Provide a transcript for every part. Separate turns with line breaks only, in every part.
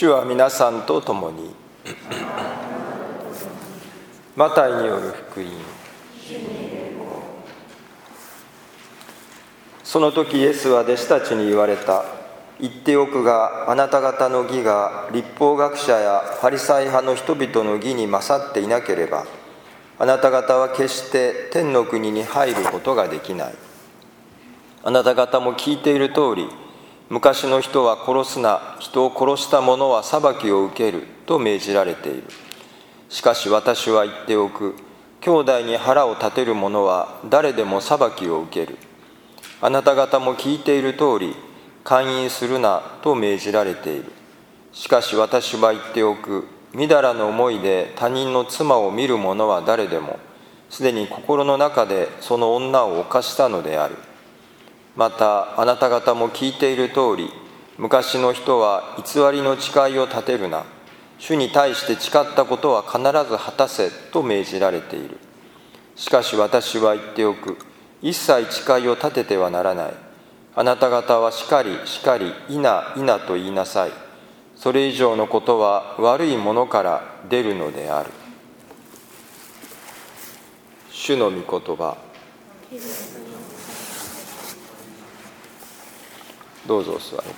主は皆さんと共に。マタイによる福音。その時イエスは弟子たちに言われた。言っておくが、あなた方の義が律法学者やファリサイ派の人々の義に勝っていなければ、あなた方は決して天の国に入ることができない。あなた方も聞いている通り、昔の人は殺すな、人を殺した者は裁きを受けると命じられている。しかし私は言っておく、兄弟に腹を立てる者は誰でも裁きを受ける。あなた方も聞いている通り、姦淫するなと命じられている。しかし私は言っておく、みだらの思いで他人の妻を見る者は誰でも、すでに心の中でその女を犯したのである。またあなた方も聞いている通り、昔の人は偽りの誓いを立てるな、主に対して誓ったことは必ず果たせと命じられている。しかし私は言っておく、一切誓いを立ててはならない。あなた方はしかりしかり、いないなと言いなさい。それ以上のことは悪いものから出るのである。主の御言葉。どうぞお座りください。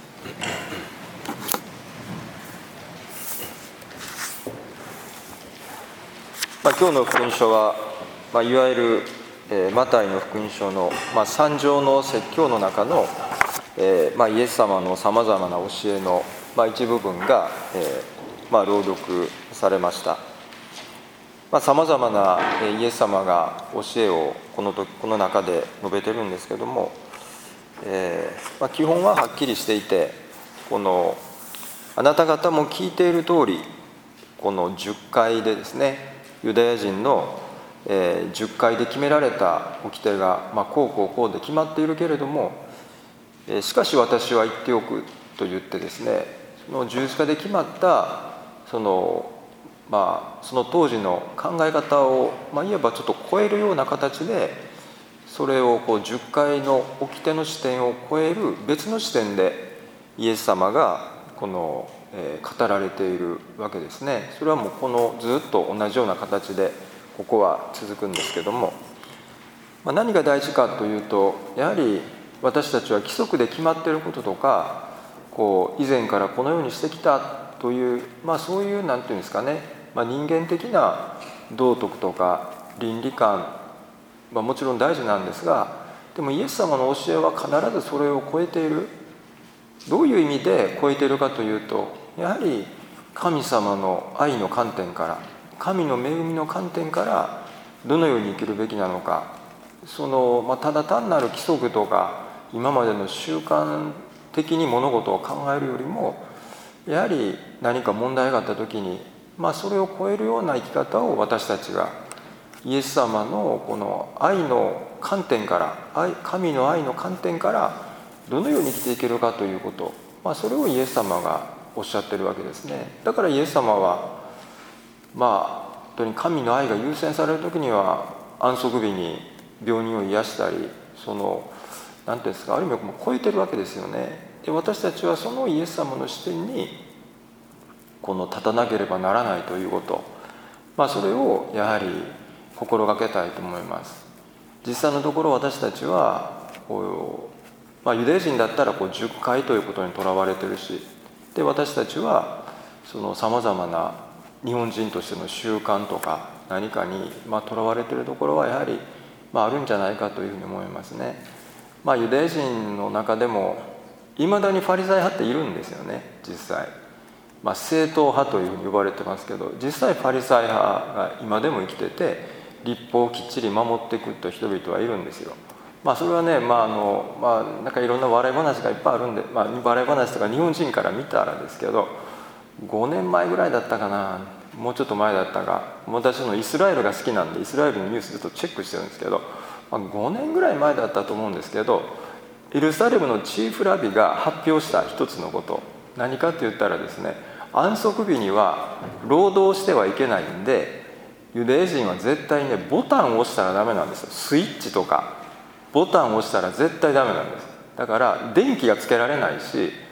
今日の福音書は、いわゆる、マタイの福音書の、三条の説教の中の、イエス様のさまざまな教えの、一部分が、朗読されました。さまざまなイエス様が教えをこの中で述べてるんですけども、基本ははっきりしていて、あなた方も聞いている通り、この10回でですね、ユダヤ人の、10回で決められた掟が、こうで決まっているけれども、しかし私は言っておくと言ってですね、その十字架で決まったその当時の考え方を、いわばちょっと超えるような形で、それを10回の掟の視点を超える別の視点でイエス様が語られているわけですね。それはもうずっと同じような形でここは続くんですけども、何が大事かというと、やはり私たちは規則で決まっていることとか、以前からこのようにしてきたという、そういうなんていうんですかね、人間的な道徳とか倫理観、もちろん大事なんですが、でもイエス様の教えは必ずそれを超えている。どういう意味で超えているかというと、やはり神様の愛の観点から、神の恵みの観点からどのように生きるべきなのか、ただ単なる規則とか今までの習慣的に物事を考えるよりも、やはり何か問題があった時に、それを超えるような生き方を私たちがイエス様のこの愛の観点から、神の愛の観点からどのように生きていけるかということ、それをイエス様がおっしゃってるわけですね。だからイエス様は本当に神の愛が優先される時には安息日に病人を癒したり、何ていうんですか、ある意味も超えてるわけですよね。で、私たちはそのイエス様の視点に立たなければならないということ、それをやはり心がけたいと思います。実際のところ私たちはユダヤ人だったら10回ということにとらわれてるし、で私たちはさまざまな日本人としての習慣とか何かにとらわれているところはやはりあるんじゃないかというふうに思いますね。ユダヤ人の中でもいまだにファリサイ派っているんですよね。実際正統派というふうに呼ばれてますけど、実際ファリサイ派が今でも生きてて、律法をきっちり守っていくという人々はいるんですよ。それはね、なんかいろんな笑い話がいっぱいあるんで、笑い話とか日本人から見たらですけど、5年前ぐらいだったかな、もうちょっと前だったか、私のイスラエルが好きなんでイスラエルのニュースずっとチェックしてるんですけど、5年ぐらい前だったと思うんですけど、エルサレムのチーフラビが発表した一つのこと、何かって言ったらですね、安息日には労働してはいけないんで、ユダヤ人は絶対ね、ボタンを押したらダメなんですよ。スイッチとかボタンを押したら絶対ダメなんです。だから電気がつけられないし、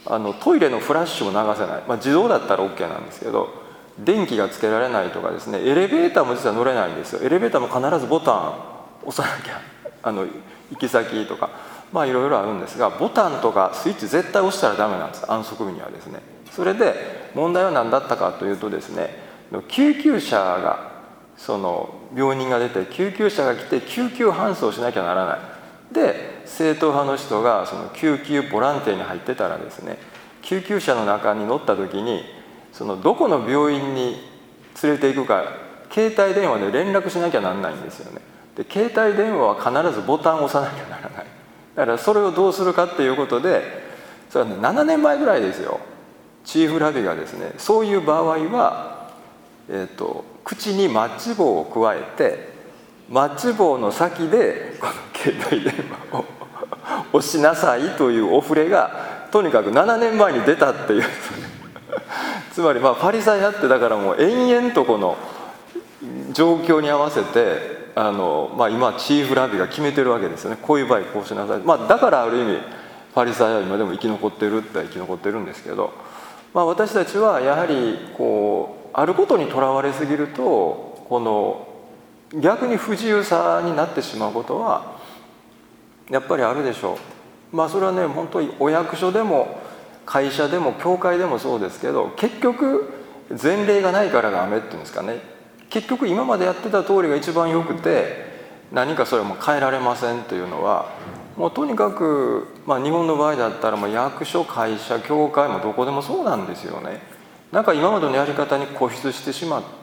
トイレのフラッシュも流せない、自動だったら OK なんですけど、電気がつけられないとかですね、エレベーターも実は乗れないんですよ。エレベーターも必ずボタン押さなきゃ行き先とかいろいろあるんですが、ボタンとかスイッチ絶対押したらダメなんです、安息日にはですね。それで問題は何だったかというとですね、救急車が病人が出て救急車が来て救急搬送しなきゃならない。で正統派の人が救急ボランティアに入ってたらですね、救急車の中に乗った時にどこの病院に連れて行くか携帯電話で連絡しなきゃなんないんですよね。で携帯電話は必ずボタンを押さなきゃならない。だからそれをどうするかっていうことで、それはね、7年前ぐらいですよ、チーフラビがですね、そういう場合は、口にマッチ棒を加えてマッチ棒の先でこの携帯電話を押しなさいというお触れがとにかく7年前に出たっていうつまりパリサイ派ってだからもう延々とこの状況に合わせて今チーフラビが決めてるわけですよね。こういう場合こうしなさい、だからある意味パリサイは今でも生き残ってるって生き残ってるんですけど、私たちはやはりあることにとらわれすぎると逆に不自由さになってしまうことはやっぱりあるでしょう。それはね、本当にお役所でも会社でも教会でもそうですけど、結局前例がないからダメっていうんですかね、結局今までやってた通りが一番よくて何かそれも変えられませんっていうのは、もうとにかく、日本の場合だったら役所会社教会もどこでもそうなんですよね。なんか今までのやり方に固執してしまって、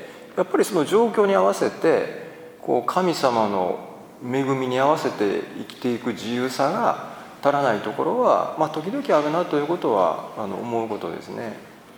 やっぱりその状況に合わせて神様の恵みに合わせて生きていく自由さが足らないところは、時々あるなということは思うことですね。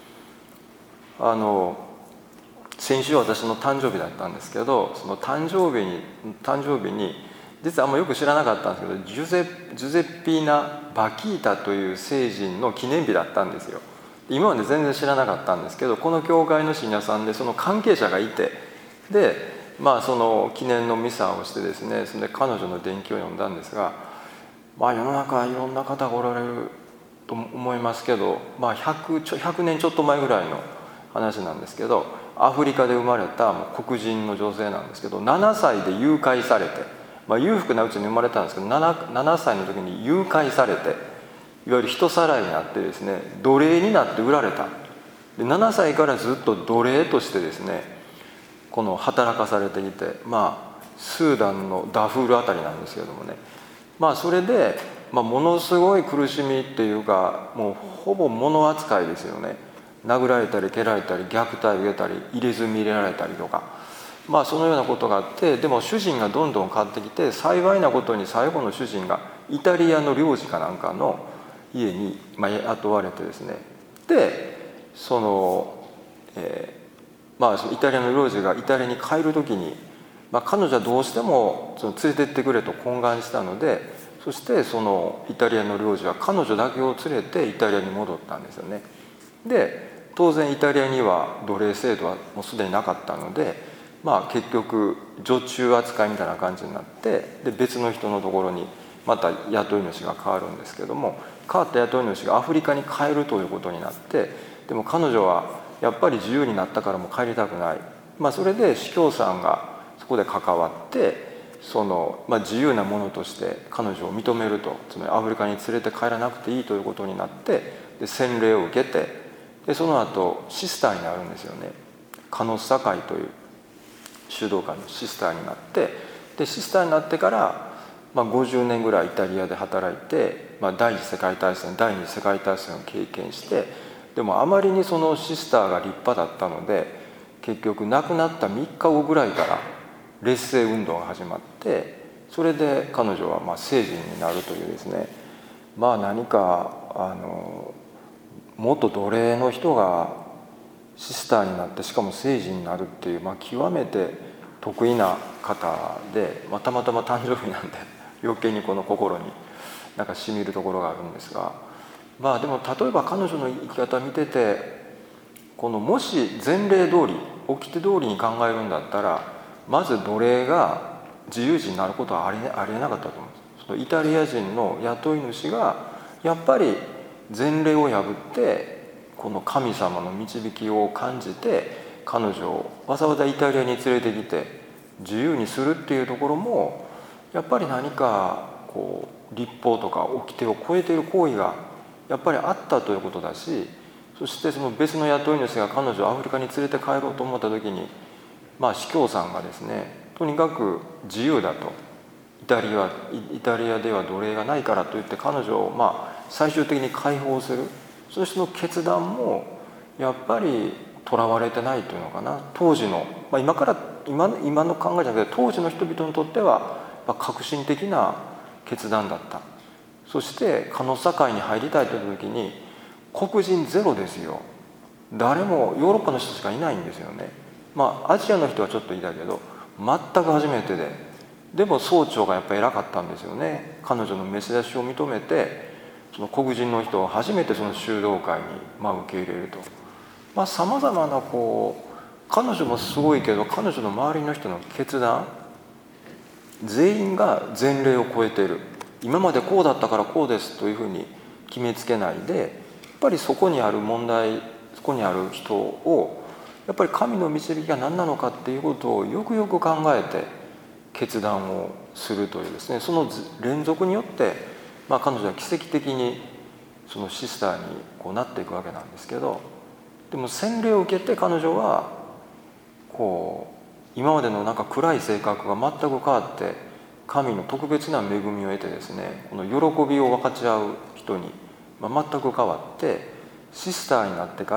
先週私の誕生日だったんですけど、その誕生日に実はあんまよく知らなかったんですけど、ジュゼッピーナ・バキータという聖人の記念日だったんですよ。今まで全然知らなかったんですけど、この教会の信者さんでその関係者がいて、でその記念のミサをしてですね、それで彼女の伝記を読んだんですが、世の中いろんな方がおられると思いますけど、100年ちょっと前ぐらいの話なんですけど、アフリカで生まれた黒人の女性なんですけど、7歳で誘拐されて、裕福なうちに生まれたんですけど 7歳の時に誘拐されて、いわゆる人さらいになってですね、奴隷になって売られた。で7歳からずっと奴隷としてですね働かされていて、スーダンのダフールあたりなんですけどもね、それで、ものすごい苦しみっていうか、もうほぼ物扱いですよね。殴られたり蹴られたり虐待を受けたり入れ墨入れられたりとか、そのようなことがあって、でも主人がどんどん変わってきて、幸いなことに最後の主人がイタリアの領事かなんかの家に雇われてですね、でイタリアの領事がイタリアに帰る時に、彼女はどうしても連れてってくれと懇願したので、そしてそのイタリアの領事は彼女だけを連れてイタリアに戻ったんですよね。で当然イタリアには奴隷制度はもうすでになかったので、結局女中扱いみたいな感じになって、で別の人のところにまた雇い主が変わるんですけども、変わった雇い主がアフリカに帰るということになって、でも彼女はやっぱり自由になったからもう帰りたくない、それで司教さんがそこで関わって、自由なものとして彼女を認めると、つまりアフリカに連れて帰らなくていいということになって、で洗礼を受けて、でその後シスターになるんですよね。カノッサ会という修道会のシスターになって、でシスターになってから、50年ぐらいイタリアで働いて、第一次世界大戦第二次世界大戦を経験して、でもあまりにそのシスターが立派だったので、結局亡くなった3日後ぐらいから劣勢運動が始まって、それで彼女は聖人になるというですね、何か元奴隷の人がシスターになって、しかも聖人になるっていう、極めて得意な方で、たまたま誕生日なんで余計にこの心になんかしみるところがあるんですが、でも例えば彼女の生き方を見てて、もし前例通り掟通りに考えるんだったら、まず奴隷が自由人になることはありえなかったと思うんです。そのイタリア人の雇い主がやっぱり前例を破ってこの神様の導きを感じて彼女をわざわざイタリアに連れてきて自由にするっていうところもやっぱり何かこう律法とか掟を超えている行為がやっぱりあったということだし、そしてその別の雇い主が彼女をアフリカに連れて帰ろうと思った時に、司教さんがですね、とにかく自由だと、イタリアでは奴隷がないからといって彼女を最終的に解放する、そしてその決断もやっぱりとらわれてないというのかな、当時の、今の考えじゃなくて当時の人々にとっては革新的な決断だった。そしてカノサ界に入りたいという時に黒人ゼロですよ。誰もヨーロッパの人しかいないんですよね。アジアの人はちょっといたけど全く初めてでも総長がやっぱり偉かったんですよね。彼女の召し出しを認めてその黒人の人を初めてその修道会に受け入れると、さまざまな彼女もすごいけど彼女の周りの人の決断、全員が前例を超えている。今までこうだったからこうですというふうに決めつけないで、やっぱりそこにある問題、そこにある人をやっぱり神の導きが何なのかっていうことをよくよく考えて決断をするというですね、その連続によって彼女は奇跡的にそのシスターになっていくわけなんですけど、でも洗礼を受けて彼女は今までの暗い性格が全く変わって神の特別な恵みを得てですね、この喜びを分かち合う人に全く変わってシスターになってから、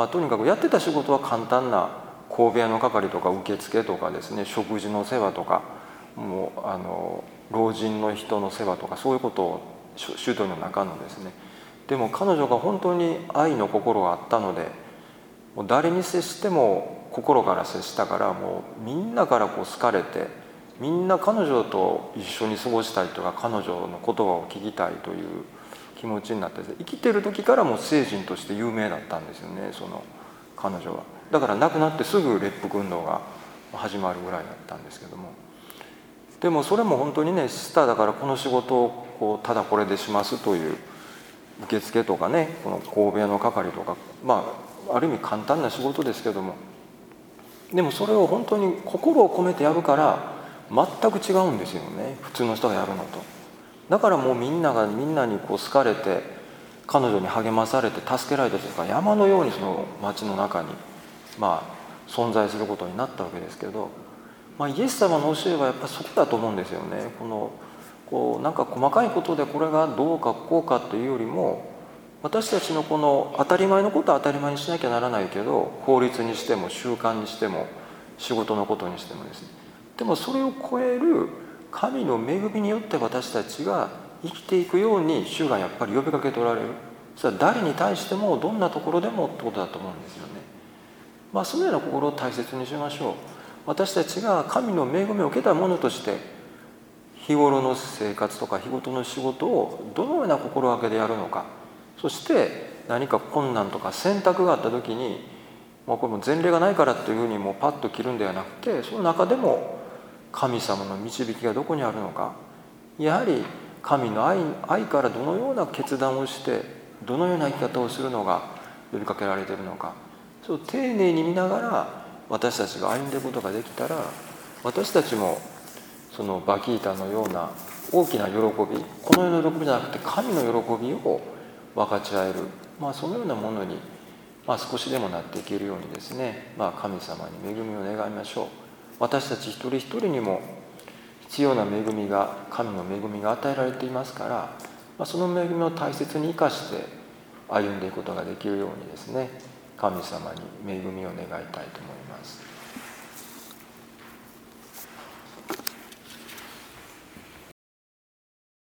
とにかくやってた仕事は簡単な神戸屋の係とか受付とかですね、食事の世話とかもう老人の人の世話とかそういうことを宗教の中のですね。でも彼女が本当に愛の心があったので、もう誰に接しても心から接したから、もうみんなから好かれて、みんな彼女と一緒に過ごしたいとか彼女の言葉を聞きたいという気持ちになって、生きてる時からもう聖人として有名だったんですよね、その彼女は。だから亡くなってすぐ列腹運動が始まるぐらいだったんですけども、でもそれも本当にね、シスターだからこの仕事をただこれでしますという受付とかね、この神戸屋の係とか、ある意味簡単な仕事ですけども、でもそれを本当に心を込めてやるから全く違うんですよね、普通の人がやるのと。だからもうみんなに好かれて、彼女に励まされて助けられてとか、山のようにその町の中に存在することになったわけですけど、イエス様の教えはやっぱりそこだと思うんですよね。細かいことでこれがどうかこうかというよりも、私たちのこの当たり前のことは当たり前にしなきゃならないけど、法律にしても習慣にしても仕事のことにしてもですね、でもそれを超える神の恵みによって私たちが生きていくように主がやっぱり呼びかけておられる。それは誰に対してもどんなところでもってことだと思うんですよね。そのような心を大切にしましょう。私たちが神の恵みを受けたものとして日頃の生活とか日ごとの仕事をどのような心がけでやるのか、そして何か困難とか選択があった時にこれも前例がないからというふうにもうパッと切るんではなくて、その中でも神様の導きがどこにあるのか、やはり神の愛からどのような決断をしてどのような生き方をするのが呼びかけられているのか、そう丁寧に見ながら私たちが歩んでいくことができたら、私たちもそのバキータのような大きな喜び、この世の喜びじゃなくて神の喜びを分かち合える、そのようなものに、少しでもなっていけるようにですね、神様に恵みを願いましょう。私たち一人一人にも必要な恵みが、神の恵みが与えられていますから、その恵みを大切に生かして歩んでいくことができるようにですね、神様に恵みを願いたいと思います。